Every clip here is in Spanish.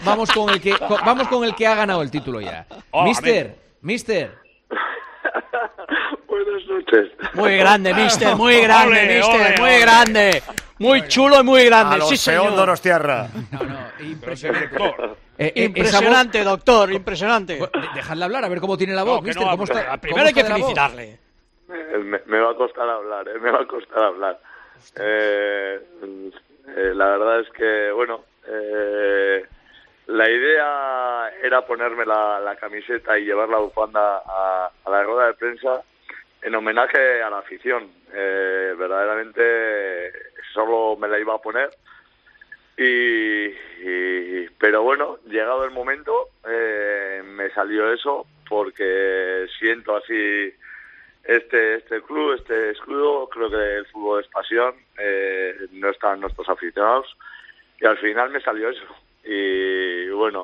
vamos con el que ha ganado el título ya. Mister. Buenas noches. Muy grande, mister, muy grande, muy grande. Muy chulo y muy grande. A los sí, señor. Donostiarra. No, impresionante. Impresionante, doctor, impresionante. Dejadle hablar, a ver cómo tiene la voz, mister. ¿Cómo está? Primero hay que felicitarle. Me va a costar hablar, me va a costar hablar. La verdad es que, bueno, la idea era ponerme la camiseta y llevar la bufanda a la rueda de prensa en homenaje a la afición. Verdaderamente solo me la iba a poner, pero bueno, llegado el momento, me salió eso, porque siento así este club, este escudo. Creo que el fútbol es pasión, no están nuestros aficionados, y al final me salió eso. Y bueno,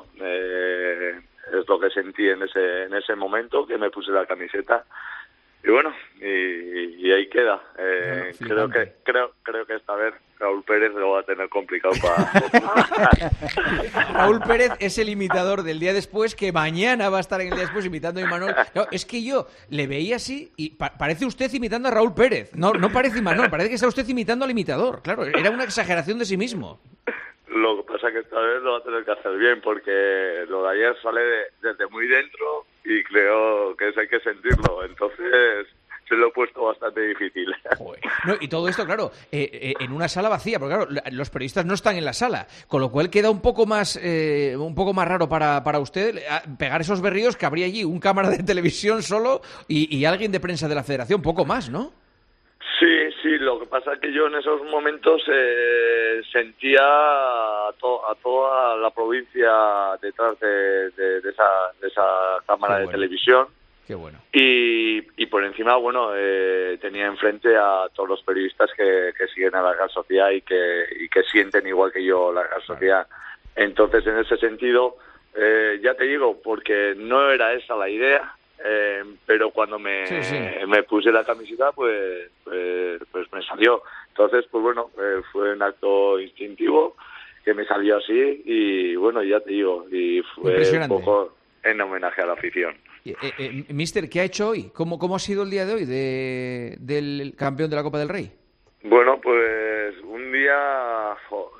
es lo que sentí en ese momento, que me puse la camiseta. Y bueno, y ahí queda. Creo que esta vez Raúl Pérez lo va a tener complicado para... Raúl Pérez es el imitador del día después, que mañana va a estar en el día después imitando a Imanol. Claro, es que yo le veía así y parece usted imitando a Raúl Pérez. No parece Imanol, parece que está usted imitando al imitador. Claro, era una exageración de sí mismo. Lo que pasa es que esta vez lo va a tener que hacer bien, porque lo de ayer sale desde muy dentro y creo que eso hay que sentirlo. Entonces se lo he puesto bastante difícil. Joder. No, y todo esto, claro, en una sala vacía, porque claro, los periodistas no están en la sala, con lo cual queda un poco más raro para usted pegar esos berríos, que habría allí un cámara de televisión solo y alguien de prensa de la Federación, poco más, ¿no? Sí, lo que pasa es que yo en esos momentos sentía a toda la provincia detrás de esa cámara de televisión. Qué bueno. Y por encima, bueno, tenía enfrente a todos los periodistas que siguen a la Real Sociedad y que sienten igual que yo la Real Sociedad. Entonces, en ese sentido, ya te digo, porque no era esa la idea, pero cuando me puse la camiseta, pues me salió. Entonces, pues bueno, fue un acto instintivo que me salió así, y bueno, ya te digo, y fue un poco en homenaje a la afición. Mister, ¿qué ha hecho hoy? ¿Cómo ha sido el día de hoy del campeón de la Copa del Rey? Bueno, pues un día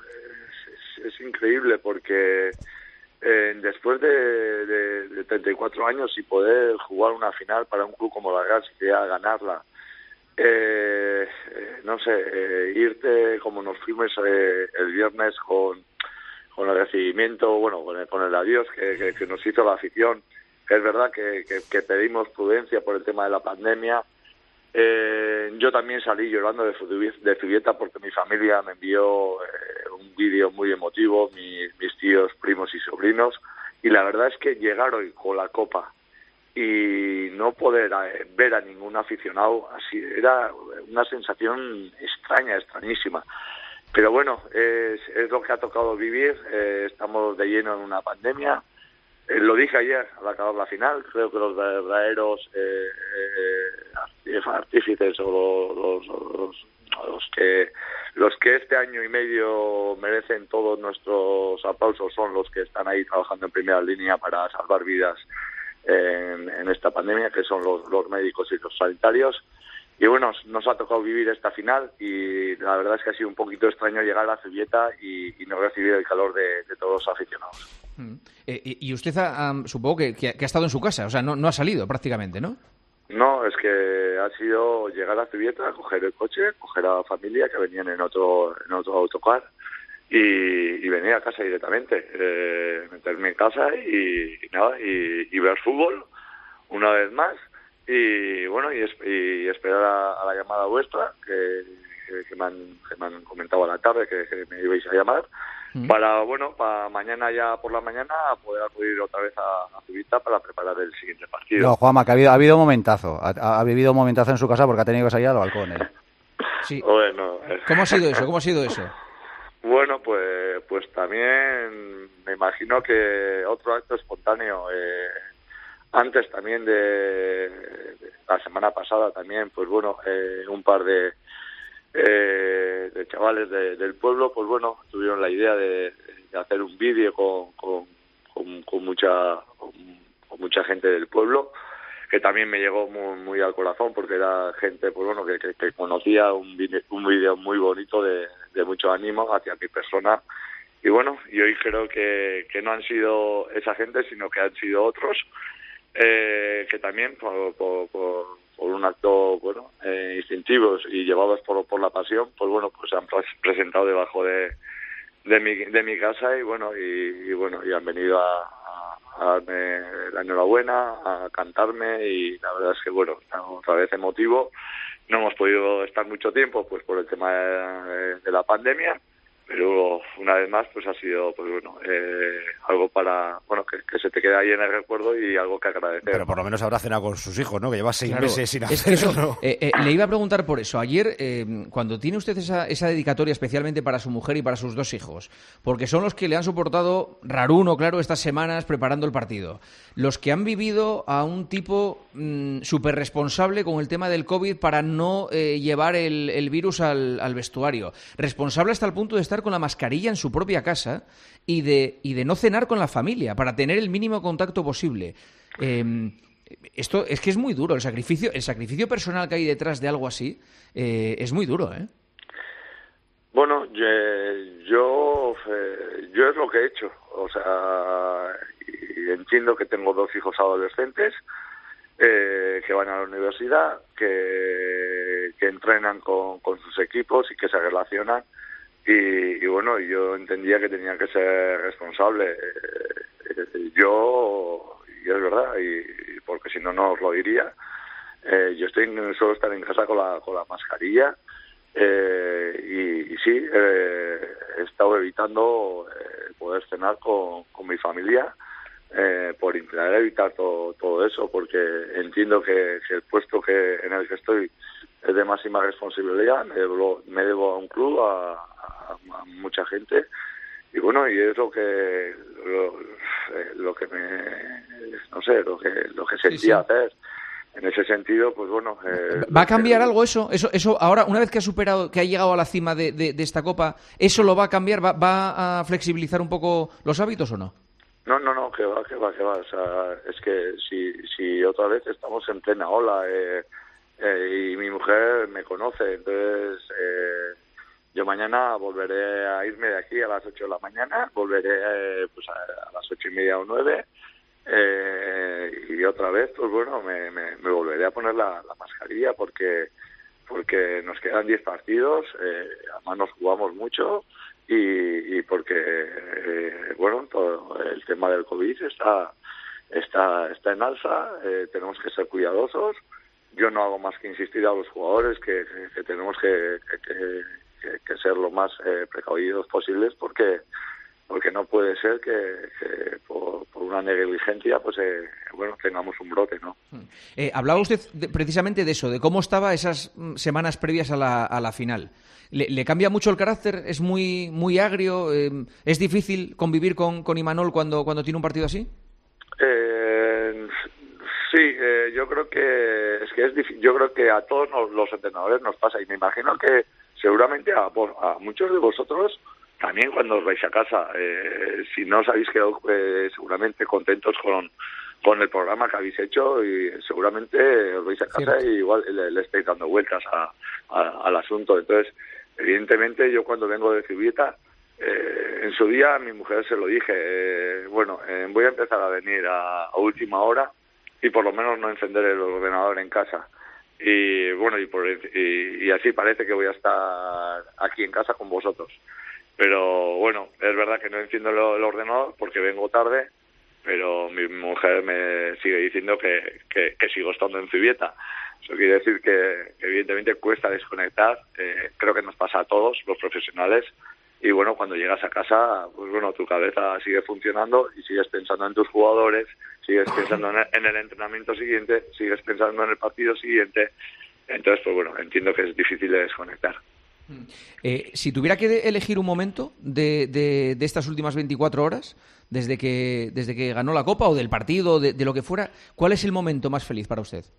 es increíble, porque después de 34 años y poder jugar una final para un club como la Real Sociedad, ganarla, no sé, irte como nos fuimos el viernes con el recibimiento, bueno, con el adiós que nos hizo la afición. Es verdad que pedimos prudencia por el tema de la pandemia. Yo también salí llorando de Zubieta, porque mi familia me envió un vídeo muy emotivo, mis tíos, primos y sobrinos, y la verdad es que llegar hoy con la Copa y no poder ver a ningún aficionado, así era una sensación extrañísima. Pero bueno, es lo que ha tocado vivir. Estamos de lleno en una pandemia. Lo dije ayer al acabar la final, creo que los verdaderos artífices o los que este año y medio merecen todos nuestros aplausos son los que están ahí trabajando en primera línea para salvar vidas en esta pandemia, que son los médicos y los sanitarios. Y bueno, nos ha tocado vivir esta final, y la verdad es que ha sido un poquito extraño llegar a Zubieta y no recibir el calor de todos los aficionados. Y usted supongo que ha estado en su casa, o sea, no ha salido prácticamente, ¿no? No, es que ha sido llegar a Zubieta, coger el coche, coger a la familia que venían en otro autocar y venir a casa directamente, meterme en casa y ver fútbol una vez más. Y bueno, y esperar a la llamada vuestra, que me han comentado a la tarde que me ibais a llamar, para mañana, ya por la mañana, poder acudir otra vez a Zubieta para preparar el siguiente partido. No, Juanma, que ha habido momentazo. Ha vivido un momentazo en su casa, porque ha tenido que salir al balcón. Sí. Bueno, ¿Cómo ha sido eso? Bueno, pues también me imagino que otro acto espontáneo. Antes también de la semana pasada también, pues bueno, un par de chavales del pueblo, pues bueno, tuvieron la idea de hacer un vídeo con mucha gente del pueblo, que también me llegó muy al corazón, porque era gente pues bueno que conocía un vídeo muy bonito de mucho ánimo hacia mi persona. Y bueno, y hoy creo que no han sido esa gente, sino que han sido otros, que también por un acto bueno instintivos y llevados por la pasión, pues bueno, pues se han presentado debajo de mi casa y bueno y han venido a darme la enhorabuena, a cantarme, y la verdad es que bueno, otra vez emotivo. No hemos podido estar mucho tiempo pues por el tema de la pandemia, pero una vez más pues ha sido pues bueno algo para bueno que se te queda ahí en el recuerdo y algo que agradecer. Pero por lo menos habrá cenado con sus hijos, ¿no? Que lleva 6 Claro, meses sin es hacer que eso. eso. Le iba a preguntar por eso. Ayer, cuando tiene usted esa dedicatoria especialmente para su mujer y para sus 2 hijos, porque son los que le han soportado raruno, claro, estas semanas preparando el partido, los que han vivido a un tipo súper responsable con el tema del COVID para no llevar el virus al vestuario, responsable hasta el punto de estar con la mascarilla en su propia casa y de no cenar con la familia para tener el mínimo contacto posible. Esto es que es muy duro, el sacrificio personal que hay detrás de algo así es muy duro, ¿eh? Bueno, yo es lo que he hecho, o sea, y entiendo que tengo 2 hijos adolescentes que van a la universidad, que entrenan con sus equipos y que se relacionan. Y bueno, yo entendía que tenía que ser responsable. Yo, y es verdad, y porque si no, no os lo diría, yo suelo estar en casa con la mascarilla, y sí, he estado evitando poder cenar con mi familia, por intentar evitar todo eso, porque entiendo que el puesto en el que estoy es de máxima responsabilidad, me debo a un club, a mucha gente, y bueno, y es lo que sentía hacer. En ese sentido, pues bueno... ¿Va a cambiar algo eso? Eso ahora, una vez que ha llegado a la cima de esta Copa, ¿eso lo va a cambiar? ¿Va a flexibilizar un poco los hábitos o no? No, que va. O sea, es que si otra vez estamos en plena ola, y mi mujer me conoce, entonces... yo mañana volveré a irme de aquí a las 8 de la mañana, volveré pues a las 8:30 o 9, y otra vez, pues bueno, me volveré a poner la mascarilla porque nos quedan 10 partidos, además nos jugamos mucho y porque, bueno, todo el tema del COVID está en alza, tenemos que ser cuidadosos. Yo no hago más que insistir a los jugadores que tenemos que ser lo más precavidos posibles, porque no puede ser que por una negligencia pues bueno, tengamos un brote, ¿no? Hablaba usted precisamente de eso, de cómo estaba esas semanas previas a la final. ¿Le cambia mucho el carácter? ¿Es muy agrio? ¿Es difícil convivir con Imanol cuando tiene un partido así? Sí, yo creo que es difícil. Yo creo que a todos los entrenadores nos pasa, y me imagino que seguramente a muchos de vosotros también, cuando os vais a casa, si no os habéis quedado seguramente contentos con el programa que habéis hecho, y seguramente os vais a casa y igual le estáis dando vueltas al asunto. Entonces, evidentemente, yo cuando vengo de Zubieta, en su día a mi mujer se lo dije, voy a empezar a venir a última hora y por lo menos no encender el ordenador en casa. Y bueno, y así parece que voy a estar aquí en casa con vosotros. Pero bueno, es verdad que no enciendo el ordenador porque vengo tarde, pero mi mujer me sigue diciendo que sigo estando en Zubieta. Eso quiere decir que evidentemente cuesta desconectar, creo que nos pasa a todos los profesionales. Y bueno, cuando llegas a casa, pues bueno, tu cabeza sigue funcionando y sigues pensando en tus jugadores, sigues pensando en el entrenamiento siguiente, sigues pensando en el partido siguiente. Entonces, pues bueno, entiendo que es difícil de desconectar. Si tuviera que elegir un momento de estas últimas 24 horas, desde que ganó la Copa o del partido, de lo que fuera, ¿cuál es el momento más feliz para usted?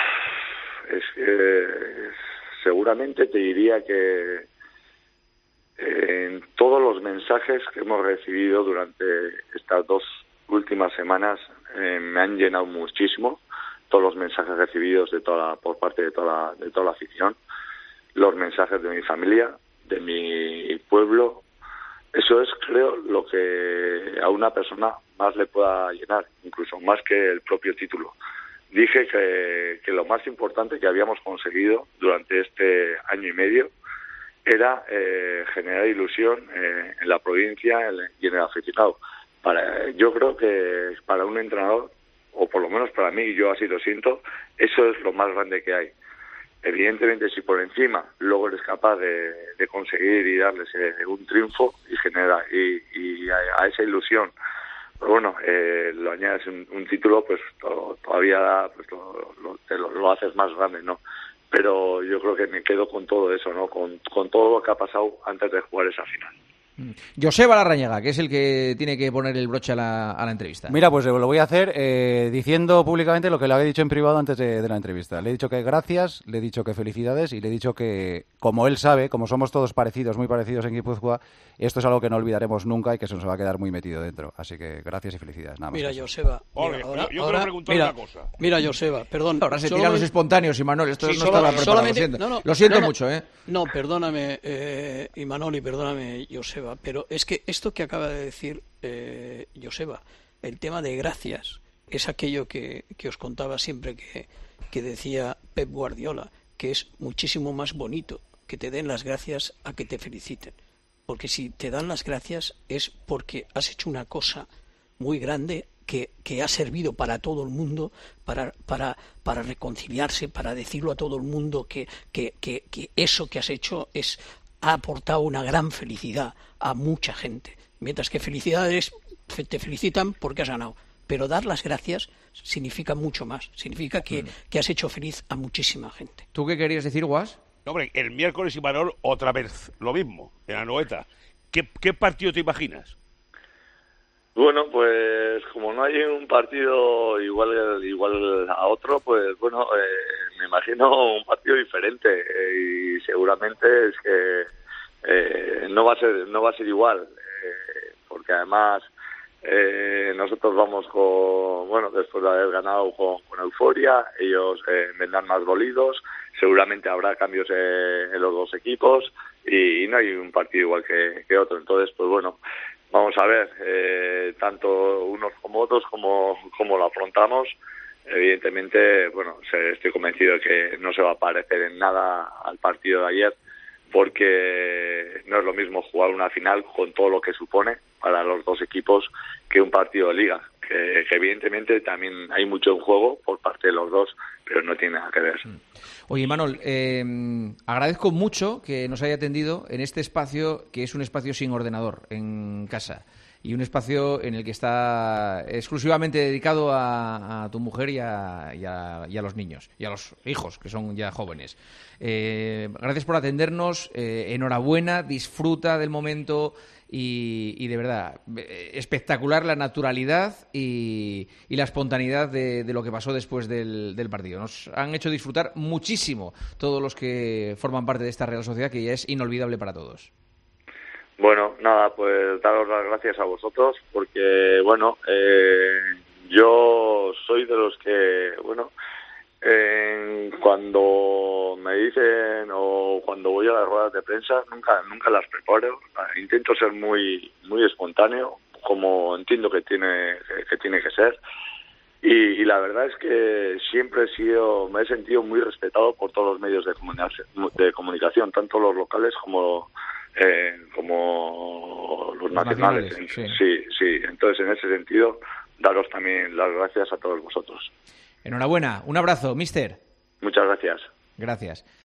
Seguramente te diría que en todos los mensajes que hemos recibido durante estas 2 últimas semanas me han llenado muchísimo. Todos los mensajes recibidos por parte de toda la afición, los mensajes de mi familia, de mi pueblo. Eso es, creo, lo que a una persona más le pueda llenar, incluso más que el propio título. Dije que lo más importante que habíamos conseguido durante este año y medio era generar ilusión en la provincia y en el aficionado. Yo creo que para un entrenador, o por lo menos para mí, yo así lo siento, eso es lo más grande que hay. Evidentemente, si por encima luego eres capaz de conseguir y darles un triunfo y generar y a esa ilusión, pues bueno, lo añades un título, pues todavía pues lo haces más grande, ¿no? Pero yo creo que me quedo con todo eso, ¿no? Con todo lo que ha pasado antes de jugar esa final. Joseba Larrañaga, que es el que tiene que poner el broche a la entrevista. Mira, pues lo voy a hacer diciendo públicamente lo que le había dicho en privado antes de la entrevista. Le he dicho que gracias, le he dicho que felicidades y le he dicho que, como él sabe, como somos todos parecidos, muy parecidos en Guipúzcoa, esto es algo que no olvidaremos nunca y que se nos va a quedar muy metido dentro. Así que gracias y felicidades. Nada más. Mira, Joseba. Yo quiero preguntarle una cosa. Mira, Joseba, perdón. Ahora se tiran los espontáneos, Imanol. Esto sí, no estaba preparado. Lo siento mucho, ¿eh? No, perdóname, Imanol, y perdóname, Joseba, pero es que esto que acaba de decir Joseba, el tema de gracias, es aquello que os contaba siempre que decía Pep Guardiola, que es muchísimo más bonito que te den las gracias a que te feliciten. Porque si te dan las gracias es porque has hecho una cosa muy grande que ha servido para todo el mundo, para reconciliarse, para decirlo a todo el mundo que eso que has hecho ha aportado una gran felicidad a mucha gente. Mientras que felicidades te felicitan porque has ganado. Pero dar las gracias significa mucho más. Significa que has hecho feliz a muchísima gente. ¿Tú qué querías decir, Guas? No, hombre, el miércoles, Imanol, otra vez lo mismo, en Anoeta. ¿Qué partido te imaginas? Bueno, pues como no hay un partido igual a otro, pues bueno, me imagino un partido diferente y seguramente es que no va a ser igual, porque además nosotros vamos después de haber ganado con euforia, ellos vendrán más dolidos, seguramente habrá cambios en los dos equipos y no hay un partido igual que otro, entonces pues bueno, vamos a ver, tanto unos como otros, como lo afrontamos. Evidentemente, bueno, estoy convencido de que no se va a parecer en nada al partido de ayer, porque no es lo mismo jugar una final con todo lo que supone para los dos equipos que un partido de liga, que evidentemente también hay mucho en juego por parte de los dos, pero no tiene nada que ver. Oye, Imanol, agradezco mucho que nos haya atendido en este espacio, que es un espacio sin ordenador en casa, y un espacio en el que está exclusivamente dedicado a tu mujer y a los niños, y a los hijos, que son ya jóvenes. Gracias por atendernos, enhorabuena, disfruta del momento y de verdad, espectacular la naturalidad y la espontaneidad de lo que pasó después del partido. Nos han hecho disfrutar muchísimo todos los que forman parte de esta Real Sociedad, que ya es inolvidable para todos. Bueno, nada, pues daros las gracias a vosotros, porque, bueno, yo soy de los que, bueno, cuando me dicen o cuando voy a las ruedas de prensa, nunca las preparo. Intento ser muy espontáneo, como entiendo que tiene que ser. Y la verdad es que siempre me he sentido muy respetado por todos los medios de comunicación, tanto los locales como los nacionales. Sí. Entonces, en ese sentido, daros también las gracias a todos vosotros. Enhorabuena. Un abrazo, mister. Muchas gracias. Gracias.